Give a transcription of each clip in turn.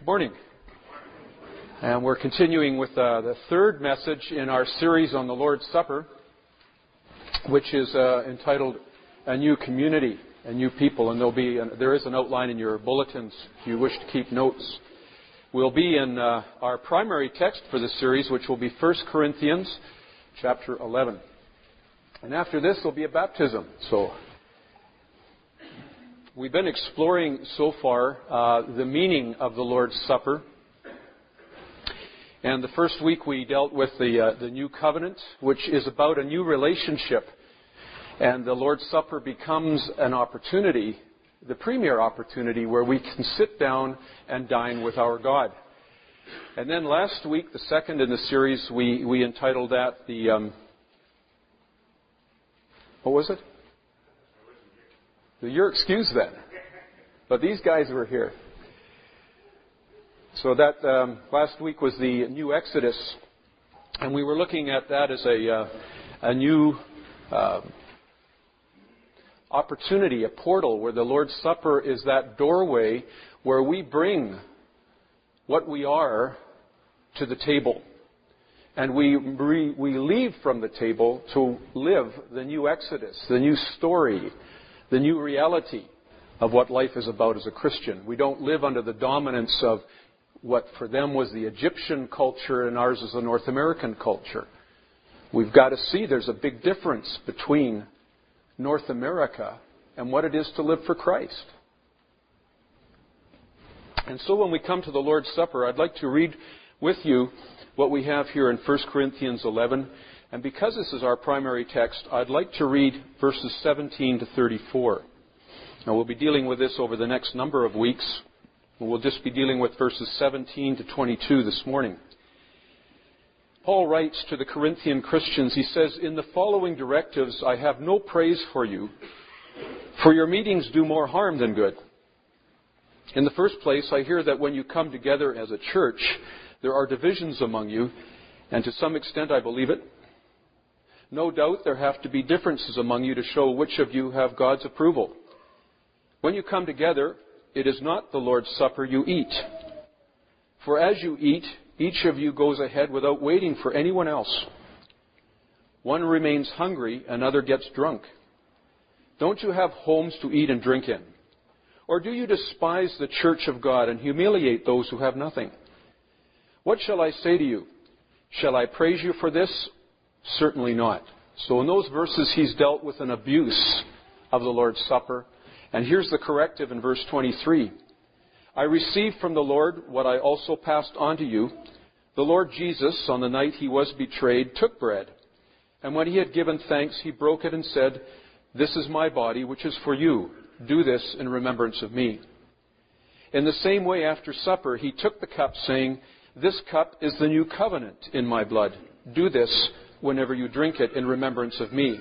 Good morning. And we're continuing with the third message in our series on the Lord's Supper, which is entitled A New Community, a New People. And there is an outline in your bulletins if you wish to keep notes. We'll be in our primary text for this series, which will be 1 Corinthians chapter 11. And after this will be a baptism. So we've been exploring so far the meaning of the Lord's Supper. And the first week we dealt with the New Covenant, which is about a new relationship. And the Lord's Supper becomes an opportunity, the premier opportunity, where we can sit down and dine with our God. And then last week, the second in the series, we entitled that what was it? You're excused then. But these guys were here. So that last week was the new Exodus. And we were looking at that as a new opportunity, a portal, where the Lord's Supper is that doorway where we bring what we are to the table. And we leave from the table to live the new Exodus, the new story, the new reality of what life is about as a Christian. We don't live under the dominance of what for them was the Egyptian culture and ours is the North American culture. We've got to see there's a big difference between North America and what it is to live for Christ. And so when we come to the Lord's Supper, I'd like to read with you what we have here in 1 Corinthians 11. And because this is our primary text, I'd like to read verses 17 to 34. Now, we'll be dealing with this over the next number of weeks. We'll just be dealing with verses 17 to 22 this morning. Paul writes to the Corinthian Christians, he says, "In the following directives I have no praise for you, for your meetings do more harm than good. In the first place, I hear that when you come together as a church, there are divisions among you, and to some extent I believe it. No doubt there have to be differences among you to show which of you have God's approval. When you come together, it is not the Lord's Supper you eat. For as you eat, each of you goes ahead without waiting for anyone else. One remains hungry, another gets drunk. Don't you have homes to eat and drink in? Or do you despise the church of God and humiliate those who have nothing? What shall I say to you? Shall I praise you for this? Certainly not." So in those verses, he's dealt with an abuse of the Lord's Supper. And here's the corrective in verse 23. "I received from the Lord what I also passed on to you. The Lord Jesus, on the night he was betrayed, took bread. And when he had given thanks, he broke it and said, 'This is my body, which is for you. Do this in remembrance of me.' In the same way, after supper, he took the cup, saying, 'This cup is the new covenant in my blood. Do this whenever you drink it in remembrance of me.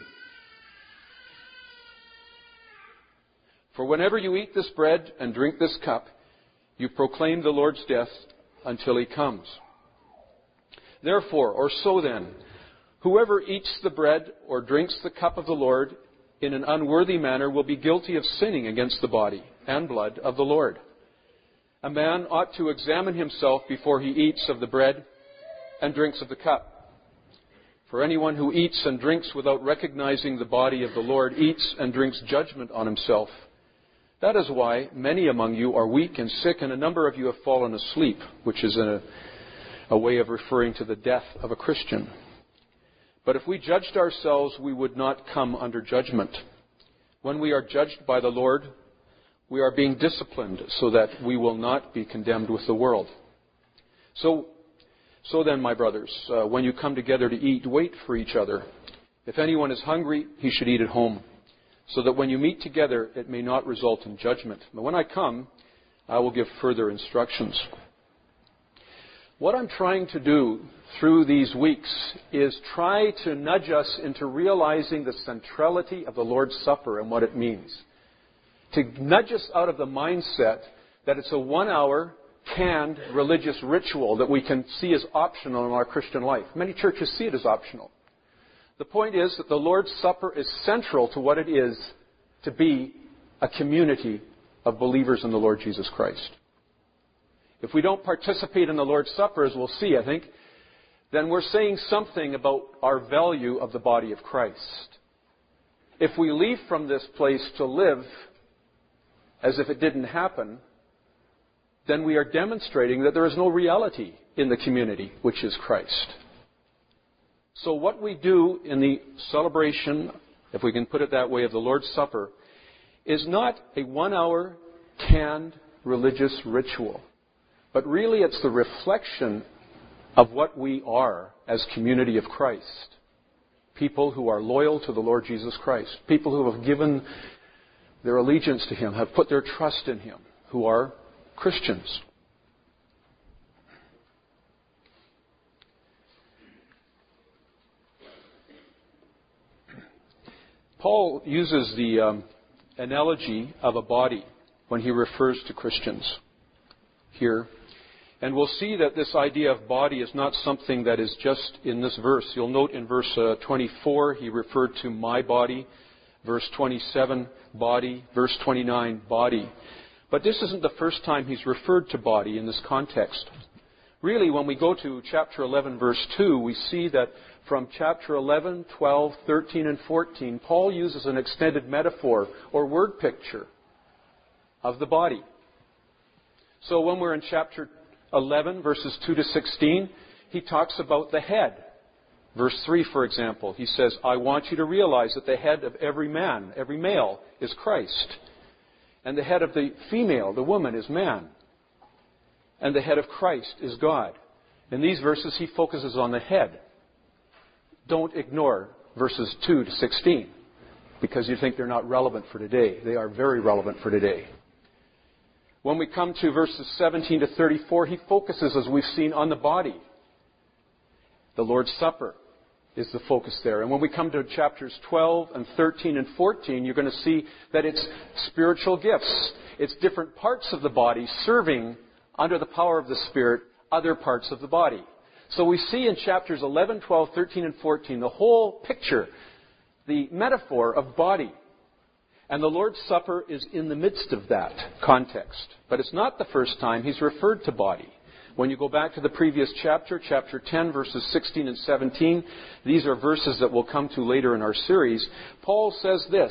For whenever you eat this bread and drink this cup, you proclaim the Lord's death until he comes. Therefore, or so then, whoever eats the bread or drinks the cup of the Lord in an unworthy manner will be guilty of sinning against the body and blood of the Lord. A man ought to examine himself before he eats of the bread and drinks of the cup. For anyone who eats and drinks without recognizing the body of the Lord eats and drinks judgment on himself. That is why many among you are weak and sick, and a number of you have fallen asleep," which is a way of referring to the death of a Christian. "But if we judged ourselves, we would not come under judgment. When we are judged by the Lord, we are being disciplined so that we will not be condemned with the world. So then, my brothers, when you come together to eat, wait for each other. If anyone is hungry, he should eat at home, so that when you meet together, it may not result in judgment. But when I come, I will give further instructions." What I'm trying to do through these weeks is try to nudge us into realizing the centrality of the Lord's Supper and what it means. To nudge us out of the mindset that it's a 1-hour canned religious ritual that we can see as optional in our Christian life. Many churches see it as optional. The point is that the Lord's Supper is central to what it is to be a community of believers in the Lord Jesus Christ. if we don't participate in the Lord's Supper, as we'll see, I think, then we're saying something about our value of the body of Christ. If we leave from this place to live as if it didn't happen, then we are demonstrating that there is no reality in the community, which is Christ. So what we do in the celebration, if we can put it that way, of the Lord's Supper, is not a 1-hour canned religious ritual, but really it's the reflection of what we are as community of Christ. People who are loyal to the Lord Jesus Christ. People who have given their allegiance to Him, have put their trust in Him, who are Christians. Paul uses the analogy of a body when he refers to Christians here. And we'll see that this idea of body is not something that is just in this verse. You'll note in verse 24, he referred to my body. Verse 27, body. Verse 29, body. But this isn't the first time he's referred to body in this context. Really, when we go to chapter 11, verse 2, we see that from chapter 11, 12, 13, and 14, Paul uses an extended metaphor or word picture of the body. So when we're in chapter 11, verses 2 to 16, he talks about the head. Verse 3, for example, he says, I want you to realize that the head of every man, every male, is Christ. And the head of the female, the woman, is man. And the head of Christ is God. In these verses, he focuses on the head. Don't ignore verses 2 to 16, because you think they're not relevant for today. They are very relevant for today. When we come to verses 17 to 34, he focuses, as we've seen, on the body. The Lord's Supper is the focus there. And when we come to chapters 12 and 13 and 14, you're going to see that it's spiritual gifts. It's different parts of the body serving, under the power of the Spirit, other parts of the body. So we see in chapters 11, 12, 13, and 14 the whole picture, the metaphor of body. And the Lord's Supper is in the midst of that context. But it's not the first time he's referred to body. When you go back to the previous chapter, chapter 10, verses 16 and 17, these are verses that we'll come to later in our series. Paul says this,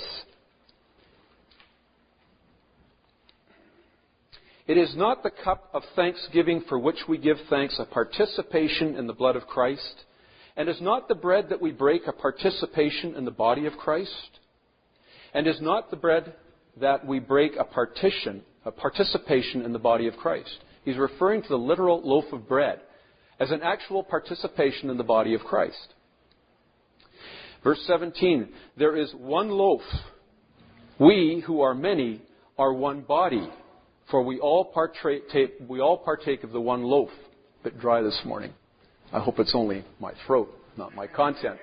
it is not the cup of thanksgiving for which we give thanks a participation in the blood of Christ, and is not the bread that we break a participation in the body of Christ? And is not the bread that we break a participation in the body of Christ? He's referring to the literal loaf of bread as an actual participation in the body of Christ. Verse 17, there is one loaf. We who are many are one body, for we all partake of the one loaf. A bit dry this morning. I hope it's only my throat, not my content.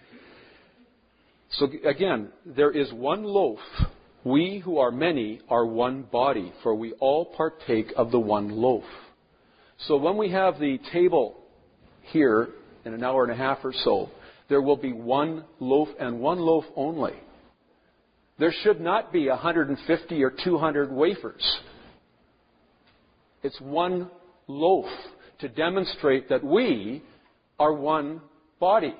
So again, there is one loaf. We who are many are one body, for we all partake of the one loaf. So when we have the table here in an hour and a half or so, there will be one loaf and one loaf only. There should not be 150 or 200 wafers. It's one loaf to demonstrate that we are one body.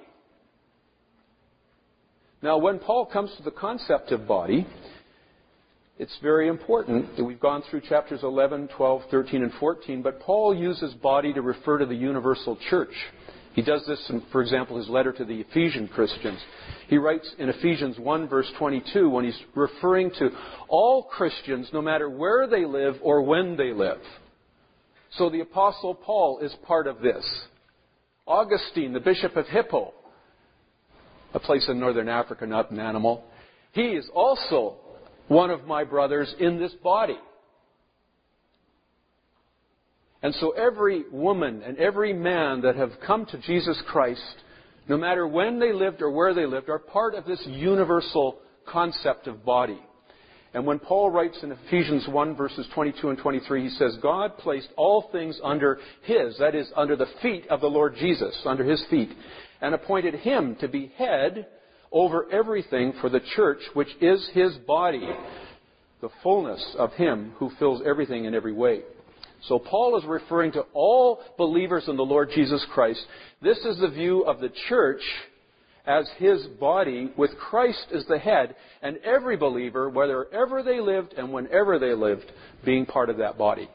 Now, when Paul comes to the concept of body, it's very important that we've gone through chapters 11, 12, 13, and 14, but Paul uses body to refer to the universal church. He does this in, for example, his letter to the Ephesian Christians. He writes in Ephesians 1, verse 22, when he's referring to all Christians, no matter where they live or when they live. So the Apostle Paul is part of this. Augustine, the Bishop of Hippo, a place in northern Africa, not an animal, he is also one of my brothers in this body. And so every woman and every man that have come to Jesus Christ, no matter when they lived or where they lived, are part of this universal concept of body. And when Paul writes in Ephesians 1, verses 22 and 23, he says, God placed all things under His, that is, under the feet of the Lord Jesus, under His feet, and appointed Him to be head over everything for the church, which is His body, the fullness of Him who fills everything in every way. So Paul is referring to all believers in the Lord Jesus Christ. This is the view of the church as his body, with Christ as the head, and every believer, wherever they lived and whenever they lived, being part of that body.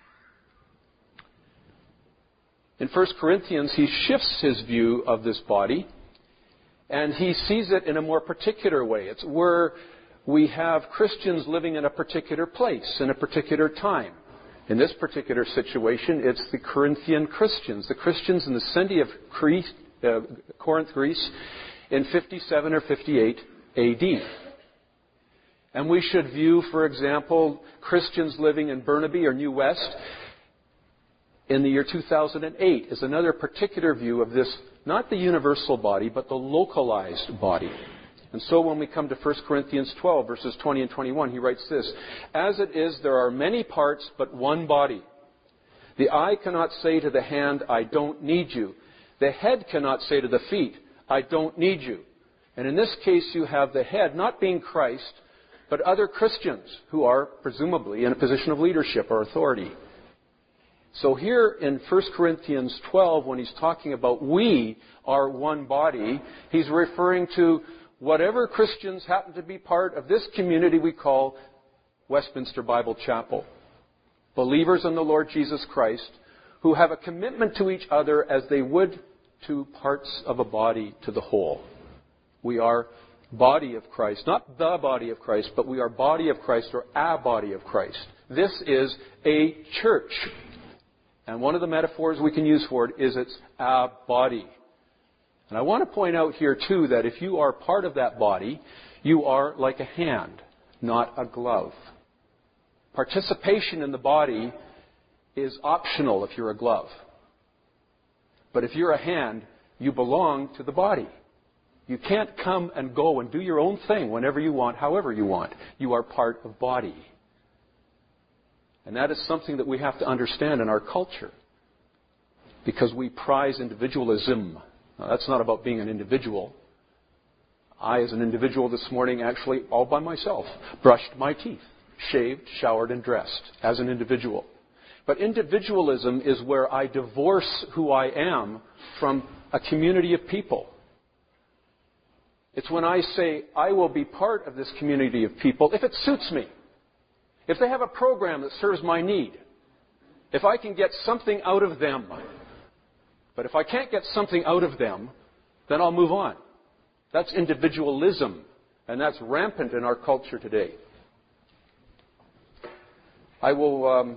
In 1 Corinthians, he shifts his view of this body, and he sees it in a more particular way. It's where we have Christians living in a particular place, in a particular time. In this particular situation, it's the Corinthian Christians, the Christians in the city of Corinth, Greece, in 57 or 58 A.D. And we should view, for example, Christians living in Burnaby or New West in the year 2008 as another particular view of this, not the universal body, but the localized body. And so when we come to 1 Corinthians 12, verses 20 and 21, he writes this: "As it is, there are many parts, but one body. The eye cannot say to the hand, 'I don't need you.' The head cannot say to the feet, 'I don't need you.'" And in this case, you have the head not being Christ, but other Christians who are presumably in a position of leadership or authority. So here in 1 Corinthians 12, when he's talking about we are one body, he's referring to whatever Christians happen to be part of this community we call Westminster Bible Chapel. Believers in the Lord Jesus Christ who have a commitment to each other as they would to parts of a body to the whole. We are body of Christ. Not the body of Christ, but we are body of Christ, or a body of Christ. This is a church. And one of the metaphors we can use for it is it's a body. And I want to point out here, too, that if you are part of that body, you are like a hand, not a glove. Participation in the body is optional if you're a glove. But if you're a hand, you belong to the body. You can't come and go and do your own thing whenever you want, however you want. You are part of body. And that is something that we have to understand in our culture, because we prize individualism. Now, that's not about being an individual. I, as an individual this morning, actually all by myself, brushed my teeth, shaved, showered, and dressed as an individual. But individualism is where I divorce who I am from a community of people. It's when I say, I will be part of this community of people if it suits me. If they have a program that serves my need. If I can get something out of them. But if I can't get something out of them, then I'll move on. That's individualism. And that's rampant in our culture today. I will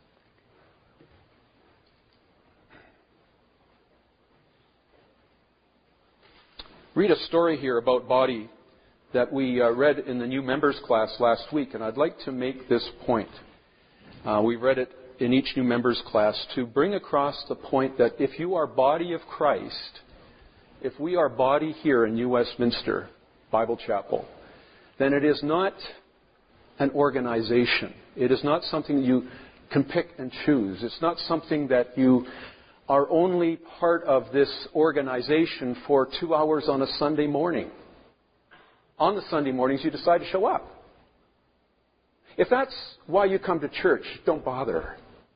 read a story here about body that we read in the new members class last week, and I'd like to make this point. We read it in each new members class to bring across the point that if you are body of Christ, if we are body here in New Westminster Bible Chapel, then it is not an organization. It is not something you can pick and choose. It's not something that you are only part of this organization for 2 hours on a Sunday morning. On the Sunday mornings, you decide to show up. If that's why you come to church, don't bother.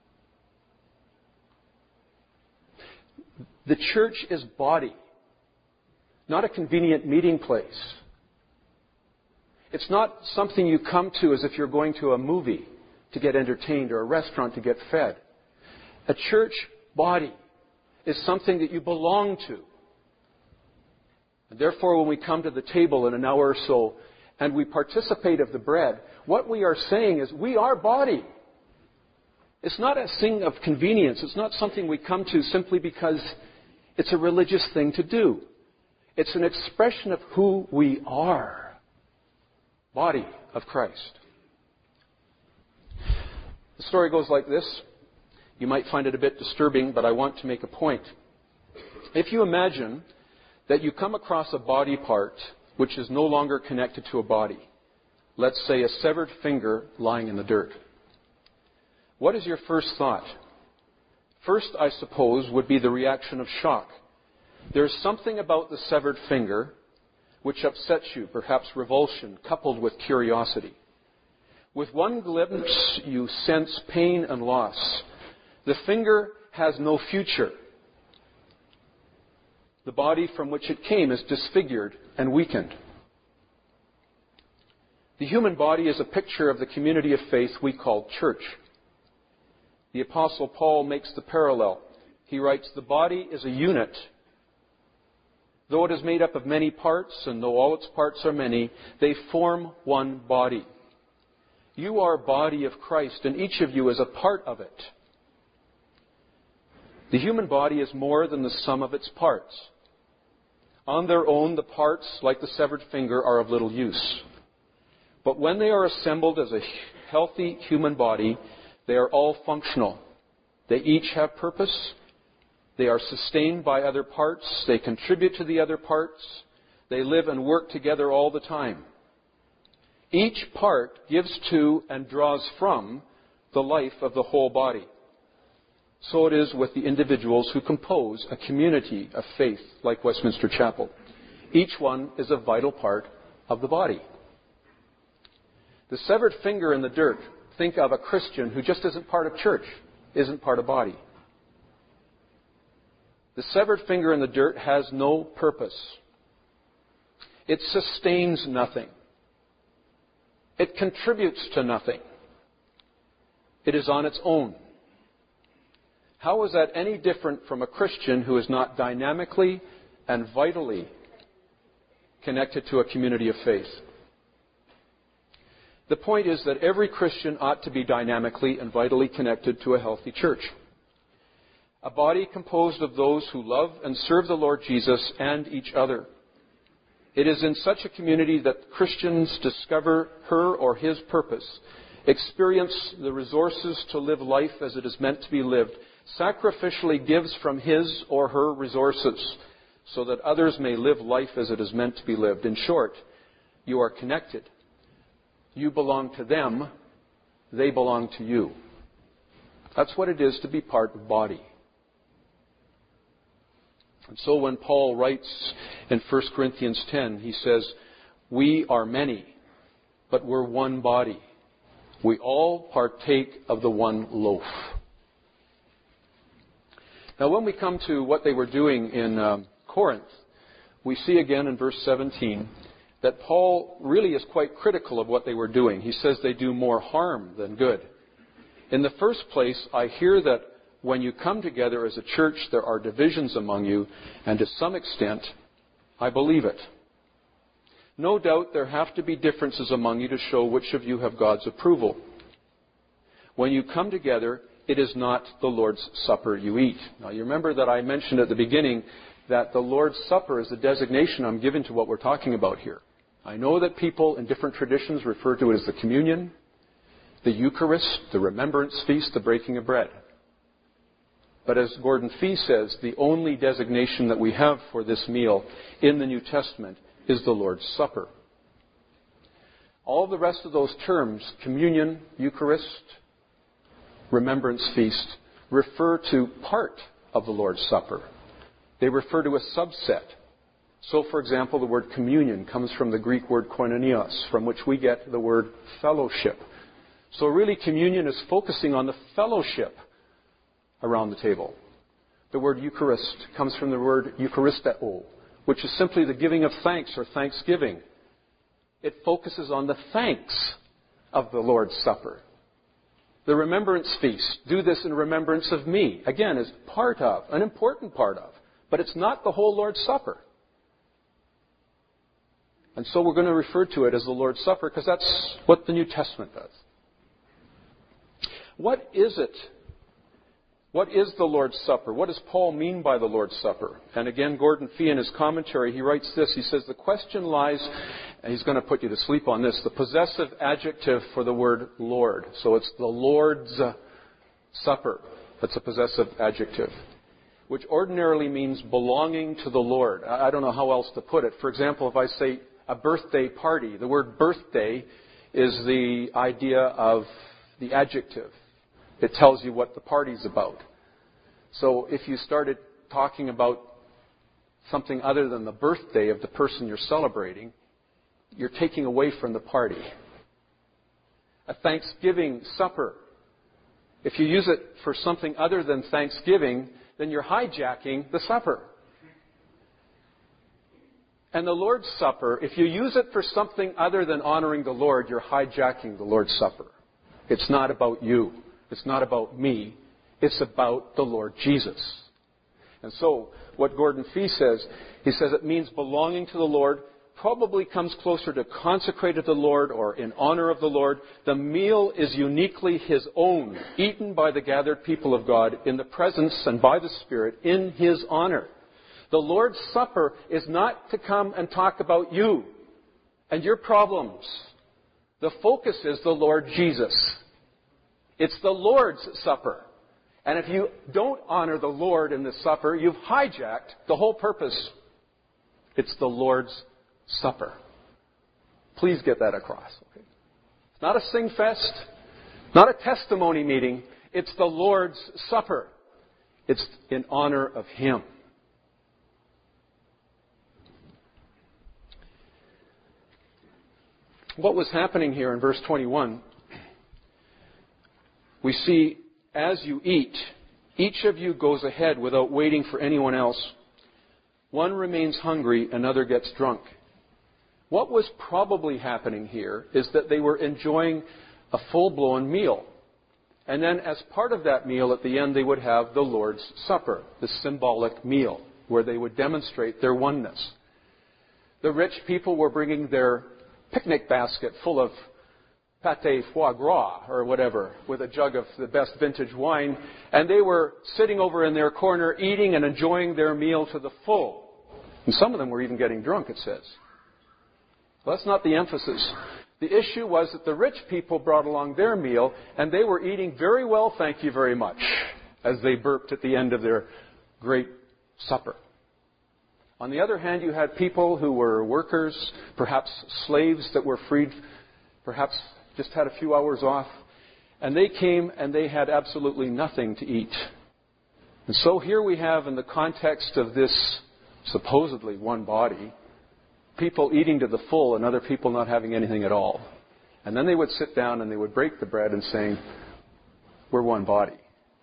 The church is body, not a convenient meeting place. It's not something you come to as if you're going to a movie to get entertained or a restaurant to get fed. A church body is something that you belong to. And therefore, when we come to the table in an hour or so and we participate of the bread, what we are saying is we are body. It's not a thing of convenience. It's not something we come to simply because it's a religious thing to do. It's an expression of who we are. Body of Christ. The story goes like this. You might find it a bit disturbing, but I want to make a point. If you imagine that you come across a body part which is no longer connected to a body, let's say a severed finger lying in the dirt, what is your first thought? First, I suppose, would be the reaction of shock. There's something about the severed finger which upsets you, perhaps revulsion, coupled with curiosity. With one glimpse, you sense pain and loss. The finger has no future. The body from which it came is disfigured and weakened. The human body is a picture of the community of faith we call church. The Apostle Paul makes the parallel. He writes, "The body is a unit. Though it is made up of many parts, and though all its parts are many, they form one body. You are body of Christ, and each of you is a part of it." The human body is more than the sum of its parts. On their own, the parts, like the severed finger, are of little use. But when they are assembled as a healthy human body, they are all functional. They each have purpose. They are sustained by other parts. They contribute to the other parts. They live and work together all the time. Each part gives to and draws from the life of the whole body. So it is with the individuals who compose a community of faith like Westminster Chapel. Each one is a vital part of the body. The severed finger in the dirt, think of a Christian who just isn't part of church, isn't part of body. The severed finger in the dirt has no purpose. It sustains nothing. It contributes to nothing. It is on its own. How is that any different from a Christian who is not dynamically and vitally connected to a community of faith? The point is that every Christian ought to be dynamically and vitally connected to a healthy church. A body composed of those who love and serve the Lord Jesus and each other. It is in such a community that Christians discover her or his purpose, experience the resources to live life as it is meant to be lived, sacrificially gives from his or her resources so that others may live life as it is meant to be lived. In short, you are connected. You belong to them. They belong to you. That's what it is to be part of body. And so when Paul writes in 1 Corinthians 10, he says, "We are many, but we're one body. We all partake of the one loaf." Now when we come to what they were doing in Corinth, we see again in verse 17 that Paul really is quite critical of what they were doing. He says they do more harm than good. In the first place, I hear that when you come together as a church, there are divisions among you, and to some extent, I believe it. No doubt there have to be differences among you to show which of you have God's approval. When you come together, it is not the Lord's Supper you eat. Now, you remember that I mentioned at the beginning that the Lord's Supper is the designation I'm giving to what we're talking about here. I know that people in different traditions refer to it as the communion, the Eucharist, the remembrance feast, the breaking of bread. But as Gordon Fee says, the only designation that we have for this meal in the New Testament is the Lord's Supper. All the rest of those terms, communion, Eucharist, remembrance feast, refer to part of the Lord's Supper. They refer to a subset. So, for example, the word communion comes from the Greek word koinonios, from which we get the word fellowship. So really, communion is focusing on the fellowship around the table. The word Eucharist comes from the word Eucharisteo, which is simply the giving of thanks or thanksgiving. It focuses on the thanks of the Lord's Supper. The remembrance feast, do this in remembrance of me, again, is part of, an important part of, but it's not the whole Lord's Supper. And so we're going to refer to it as the Lord's Supper because that's what the New Testament does. What is it? What is the Lord's Supper? What does Paul mean by the Lord's Supper? And again, Gordon Fee in his commentary, he writes this. He says, the question lies, and he's going to put you to sleep on this, the possessive adjective for the word Lord. So it's the Lord's Supper. That's a possessive adjective, which ordinarily means belonging to the Lord. I don't know how else to put it. For example, if I say a birthday party, the word birthday is the idea of the adjective. It tells you what the party's about. So if you started talking about something other than the birthday of the person you're celebrating, you're taking away from the party. A Thanksgiving supper If you use it for something other than thanksgiving, then you're hijacking the supper. And the Lord's Supper, if you use it for something other than honoring the Lord, you're hijacking the Lord's Supper. It's not about you. It's not about me. It's about the Lord Jesus. And so, what Gordon Fee says, he says it means belonging to the Lord, probably comes closer to consecrated to the Lord or in honor of the Lord. The meal is uniquely His own, eaten by the gathered people of God in the presence and by the Spirit in His honor. The Lord's Supper is not to come and talk about you and your problems. The focus is the Lord Jesus. It's the Lord's Supper. And if you don't honor the Lord in the supper, you've hijacked the whole purpose. It's the Lord's Supper. Please get that across. Okay? It's not a sing fest, not a testimony meeting. It's the Lord's Supper. It's in honor of Him. What was happening here in verse 21, we see, as you eat, each of you goes ahead without waiting for anyone else. One remains hungry, another gets drunk. What was probably happening here is that they were enjoying a full-blown meal. And then as part of that meal, at the end, they would have the Lord's Supper, the symbolic meal, where they would demonstrate their oneness. The rich people were bringing their picnic basket full of pâté foie gras or whatever, with a jug of the best vintage wine, and they were sitting over in their corner eating and enjoying their meal to the full. And some of them were even getting drunk, it says. Well, that's not the emphasis. The issue was that the rich people brought along their meal, and they were eating very well, thank you very much, as they burped at the end of their great supper. On the other hand, you had people who were workers, perhaps slaves that were freed, perhaps just had a few hours off, and they came and they had absolutely nothing to eat. And so here we have, in the context of this supposedly one body, people eating to the full and other people not having anything at all. And then they would sit down and they would break the bread and saying, we're one body.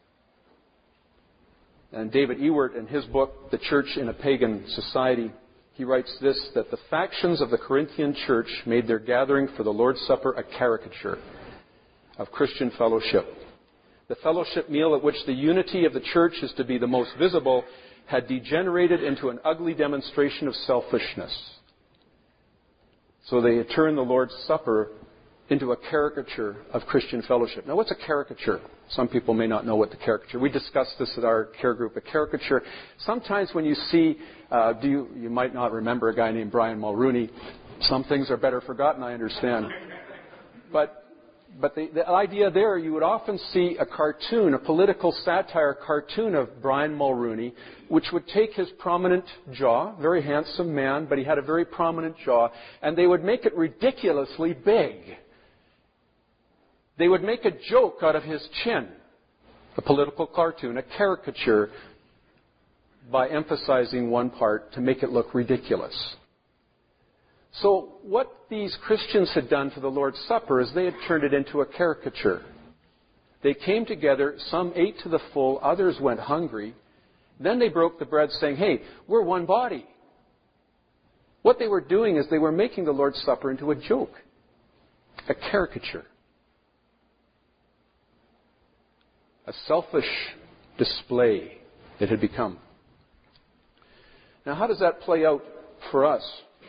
And David Ewart, in his book, The Church in a Pagan Society, he writes this, that the factions of the Corinthian church made their gathering for the Lord's Supper a caricature of Christian fellowship. The fellowship meal at which the unity of the church is to be the most visible had degenerated into an ugly demonstration of selfishness. So they had turned the Lord's Supper into a caricature of Christian fellowship. Now, what's a caricature? Some people may not know what the caricature. We discussed this at our care group. A caricature, sometimes when you see, you might not remember a guy named Brian Mulrooney. Some things are better forgotten, I understand. But the idea there, you would often see a cartoon, a political satire cartoon of Brian Mulrooney, which would take his prominent jaw, very handsome man, but he had a very prominent jaw, and they would make it ridiculously big. They would make a joke out of his chin, a political cartoon, a caricature, by emphasizing one part to make it look ridiculous. So what these Christians had done for the Lord's Supper is they had turned it into a caricature. They came together, some ate to the full, others went hungry. Then they broke the bread saying, hey, we're one body. What they were doing is they were making the Lord's Supper into a joke, a caricature, a selfish display it had become. Now, how does that play out for us?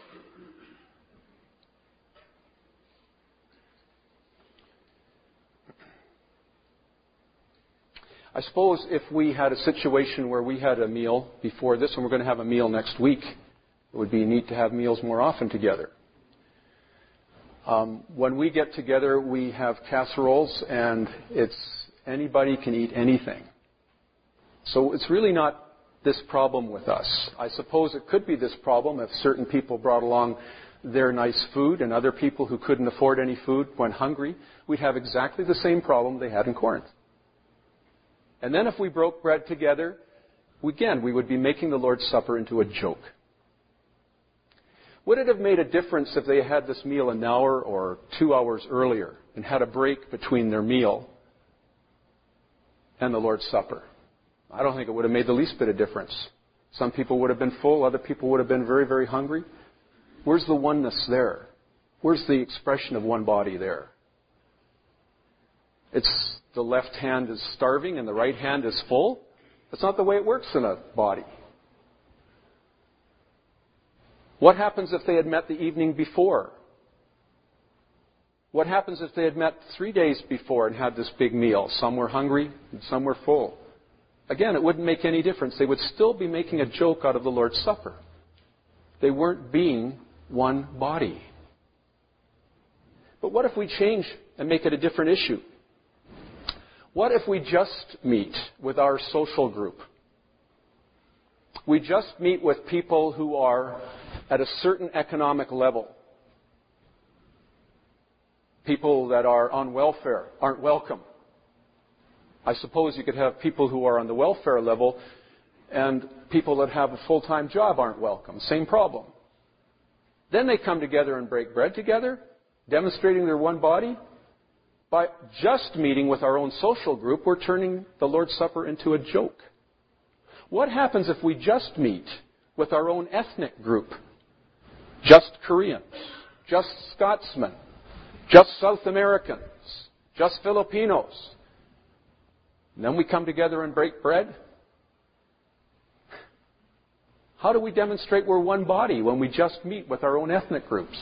I suppose if we had a situation where we had a meal before this and we're going to have a meal next week, it would be neat to have meals more often together. When we get together, we have casseroles, and anybody can eat anything. So it's really not this problem with us. I suppose it could be this problem if certain people brought along their nice food and other people who couldn't afford any food went hungry. We'd have exactly the same problem they had in Corinth. And then if we broke bread together, we would be making the Lord's Supper into a joke. Would it have made a difference if they had this meal an hour or 2 hours earlier and had a break between their meal? and the Lord's Supper? I don't think it would have made the least bit of difference. Some people would have been full. Other people would have been very, very hungry. Where's the oneness there? Where's the expression of one body there? It's the left hand is starving and the right hand is full. That's not the way it works in a body. What happens if they had met the evening before? What happens if they had met 3 days before and had this big meal? Some were hungry and some were full. Again, it wouldn't make any difference. They would still be making a joke out of the Lord's Supper. They weren't being one body. But what if we change and make it a different issue? What if we just meet with our social group? We just meet with people who are at a certain economic level. People that are on welfare aren't welcome. I suppose you could have people who are on the welfare level and people that have a full-time job aren't welcome. Same problem. Then they come together and break bread together, demonstrating their one body. By just meeting with our own social group, we're turning the Lord's Supper into a joke. What happens if we just meet with our own ethnic group? Just Koreans, just Scotsmen, just South Americans, just Filipinos. And then we come together and break bread? How do we demonstrate we're one body when we just meet with our own ethnic groups?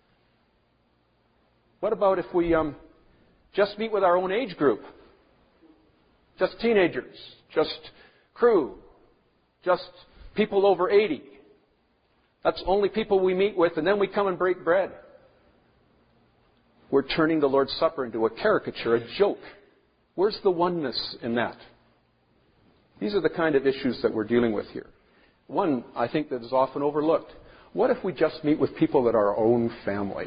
What about if we just meet with our own age group? Just teenagers, just crew, just people over 80. That's only people we meet with, and then we come and break bread. We're turning the Lord's Supper into a caricature, a joke. Where's the oneness in that? These are the kind of issues that we're dealing with here. One, I think, that is often overlooked. What if we just meet with people that are our own family?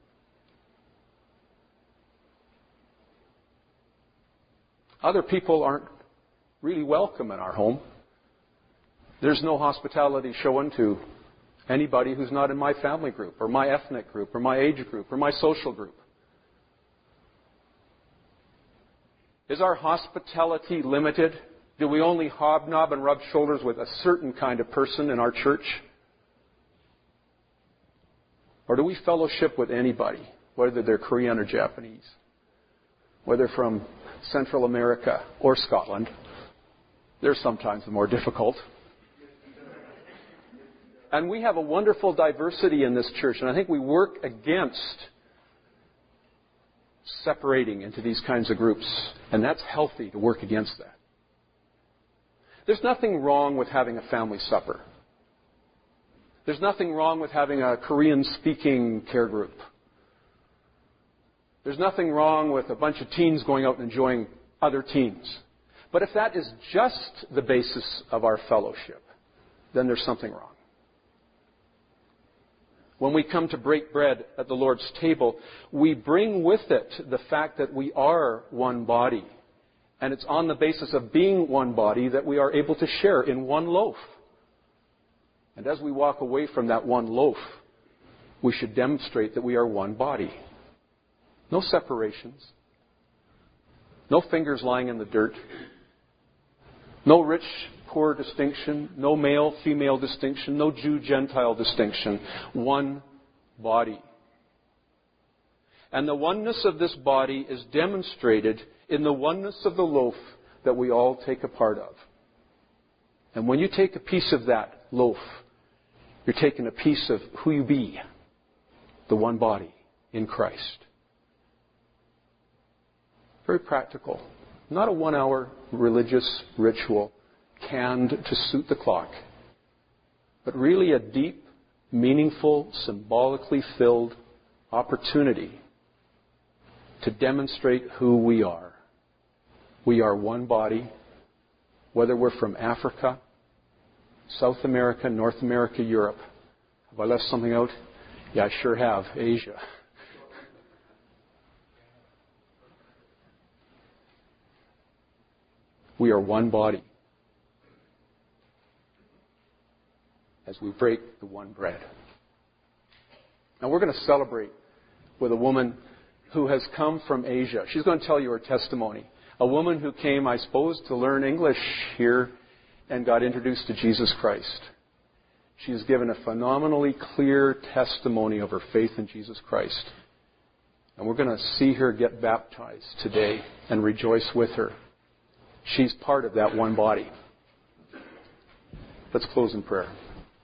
Other people aren't really welcome in our home. There's no hospitality shown to anybody who's not in my family group, or my ethnic group, or my age group, or my social group. Is our hospitality limited? Do we only hobnob and rub shoulders with a certain kind of person in our church? Or do we fellowship with anybody, whether they're Korean or Japanese, whether from Central America or Scotland? They're sometimes the more difficult. And we have a wonderful diversity in this church, and I think we work against separating into these kinds of groups, and that's healthy to work against that. There's nothing wrong with having a family supper. There's nothing wrong with having a Korean-speaking care group. There's nothing wrong with a bunch of teens going out and enjoying other teens. But if that is just the basis of our fellowship, then there's something wrong. When we come to break bread at the Lord's table, we bring with it the fact that we are one body. And it's on the basis of being one body that we are able to share in one loaf. And as we walk away from that one loaf, we should demonstrate that we are one body. No separations. No fingers lying in the dirt. No rich, poor distinction. No male, female distinction. No Jew, Gentile distinction. One body. And the oneness of this body is demonstrated in the oneness of the loaf that we all take a part of. And when you take a piece of that loaf, you're taking a piece of who you be, the one body in Christ. Very practical. Not a 1-hour religious ritual canned to suit the clock, but really a deep, meaningful, symbolically filled opportunity to demonstrate who we are. We are one body, whether we're from Africa, South America, North America, Europe. Have I left something out? Yeah, I sure have. Asia. We are one body as we break the one bread. Now we're going to celebrate with a woman who has come from Asia. She's going to tell you her testimony. A woman who came, I suppose, to learn English here and got introduced to Jesus Christ. She has given a phenomenally clear testimony of her faith in Jesus Christ. And we're going to see her get baptized today and rejoice with her. She's part of that one body. Let's close in prayer.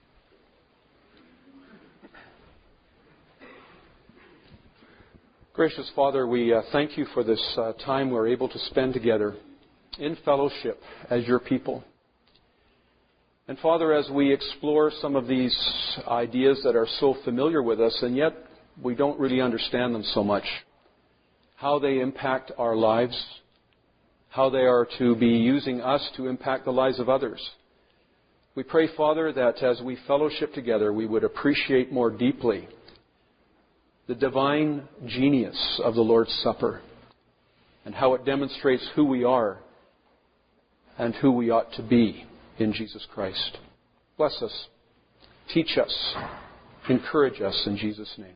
Gracious Father, we thank you for this time we're able to spend together in fellowship as your people. And Father, as we explore some of these ideas that are so familiar with us, and yet we don't really understand them so much, how they impact our lives, how they are to be using us to impact the lives of others. We pray, Father, that as we fellowship together, we would appreciate more deeply the divine genius of the Lord's Supper and how it demonstrates who we are and who we ought to be in Jesus Christ. Bless us, teach us, encourage us in Jesus' name.